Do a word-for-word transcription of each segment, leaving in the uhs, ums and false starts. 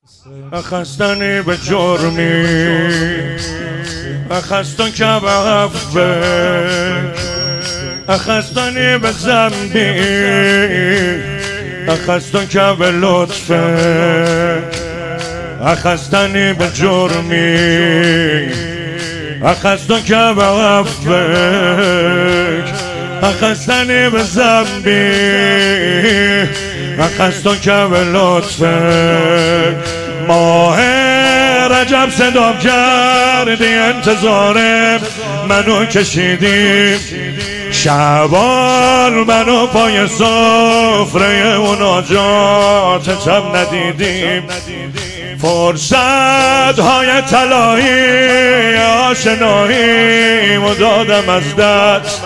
أخذتني بجرمي، أخذتك بعفوك، أخذتني بذنبي، أخذتك بلطفك، أخذتني بجرمي، أخذتك بعفوك، أخذتني بذنبي، أخذتك بلطفك. ماه رجب صدا کردی، انتظار منو کشیدی، شعبان منو پای سفره و ناجاتتم ندیدیم. فرصت های طلایی آشنایی و دادم از دست،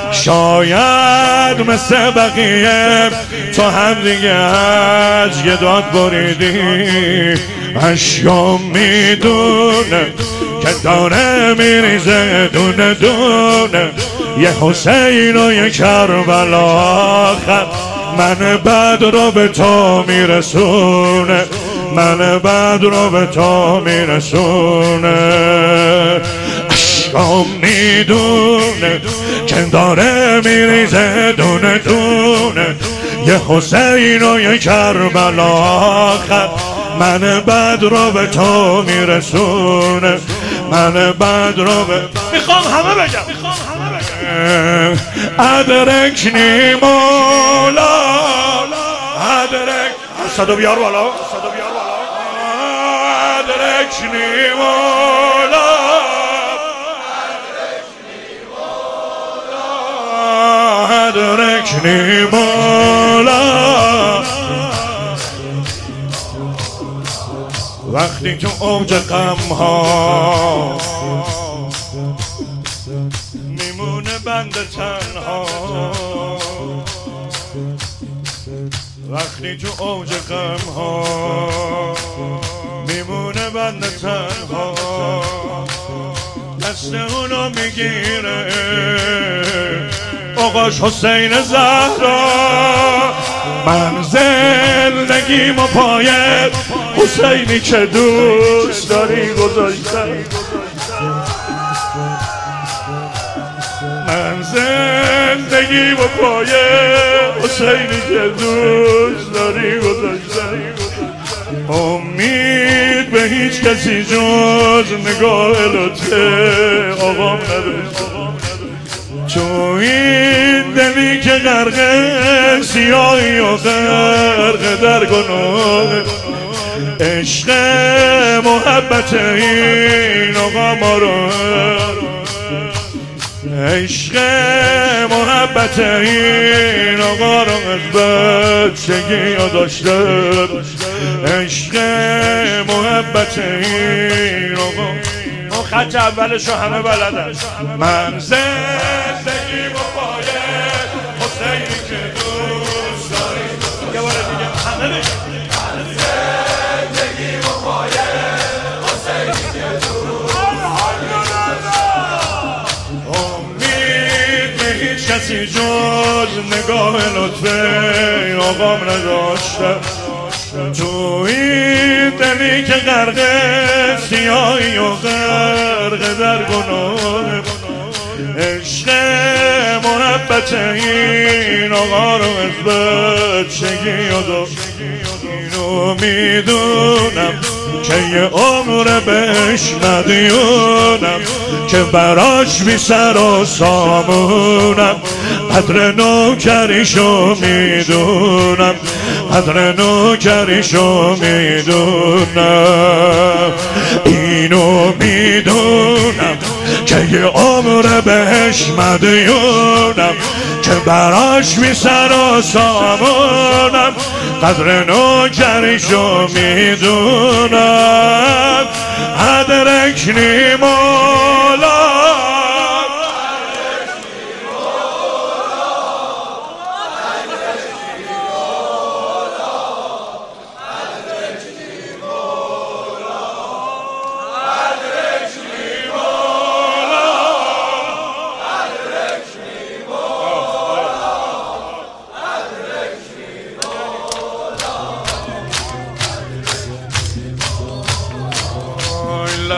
شاید مثل بقیه تو هم دیگه از یه داد بریدی. اشکام میدونه که داره میریزه دونه دونه، یه حسین و یه کربلا آخر من بد رو به تو میرسونه، من بد رو به تو میرسونه. اشکام میدونه که داره میریزه دونه دونه، یه حسین و یه کربلا آخر من بد رو به تو میرسونه، من بد رو به میخوام همه بگم، میخوام همه بگم. ادرکنی مولا، ادرک صدا بیار بالا، صدا بیار بالا. ادرکنی مولا، ادرکنی مولا. وقتی تو اوج غم ها میمونه بند تنها، وقتی تو اوج غم ها میمونه بند تنها، دست اونو میگیره آقاش حسین زهرا. من زندگیم و پایت حسینی که دوست داری گذاشتم، من زندگیم و پایت حسینی که دوست داری گذاشتم. امید به هیچ کسی جز نگاه لطف آقام نداشتم. تو این دلی که غرق سیاهی و غرق در گناه، عشق محبت این آقا ما رو، عشق محبت این آقا رو از بچگی داشته، عشق محبت این آقا. اون خط اولشو همه بلدن. من زندگی با پایت حسینی که دوست داری، یه بار دیگه همه بگم. من زندگی با پایت حسینی که دوست داری. امید به هیچ کسی جز نگاه لطف آقام نداشته. تو این دلی که غرق سیاهی و غرق در گناه، عشق محبت این آقا رو از بچگی داشت. اینو میدونم که یه عمر بهش ندیونم، که براش بی سر و سامونم. قدر نوکریشو میدونم، قدر نوکریشو میدونم. اینو میدونم که یه عمر بهش مدیونم، که براش بی سر و سامونم. قدر نوکریشو میدونم. ادرکنی مولا،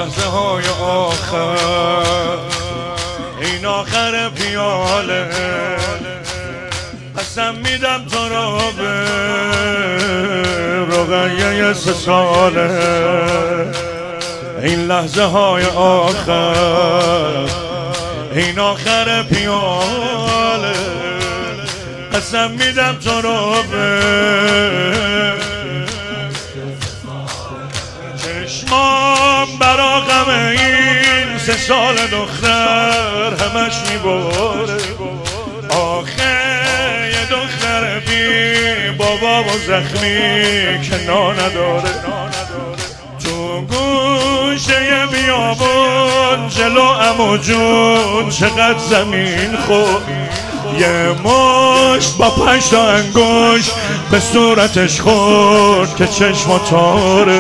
لحظه های آخر، این آخر پیاله قسم میدم تو رو به رقیه سه ساله. این لحظه های آخر، این آخر پیاله قسم میدم تو رو به چشمام برا غم این سه سال دختر همش میباره. آخه یه دختر بی بابا و زخمی که نا نداره، تو گوشه بیابون جلو عمو جون چقدر زمین خورد، یه مشت با پنج تا انگوش به صورتش خورد که چشم تاره.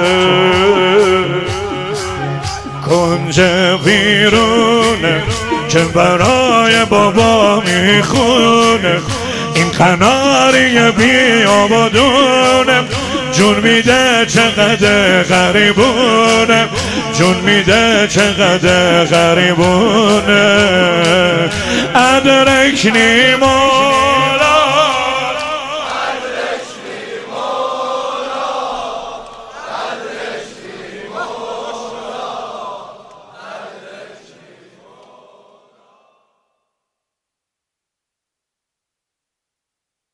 کنج ویرونه که برای بابا میخونه، این قناری بیابادونه، جون میده چقدر غریبونه، جون میده چقدر غریبونه. ادرکنی ما